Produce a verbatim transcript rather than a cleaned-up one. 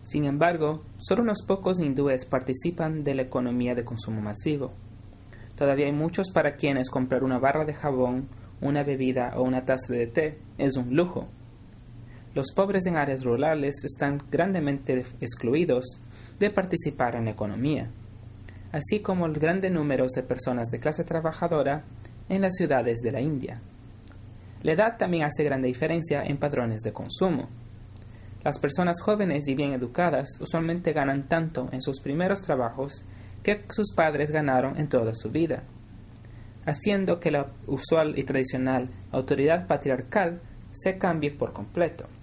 Sin embargo, solo unos pocos hindúes participan de la economía de consumo masivo. Todavía hay muchos para quienes comprar una barra de jabón, una bebida o una taza de té es un lujo. Los pobres en áreas rurales están grandemente excluidos de participar en la economía, así como el grande número de personas de clase trabajadora en las ciudades de la India. La edad también hace grande diferencia en patrones de consumo. Las personas jóvenes y bien educadas usualmente ganan tanto en sus primeros trabajos que sus padres ganaron en toda su vida, haciendo que la usual y tradicional autoridad patriarcal se cambie por completo.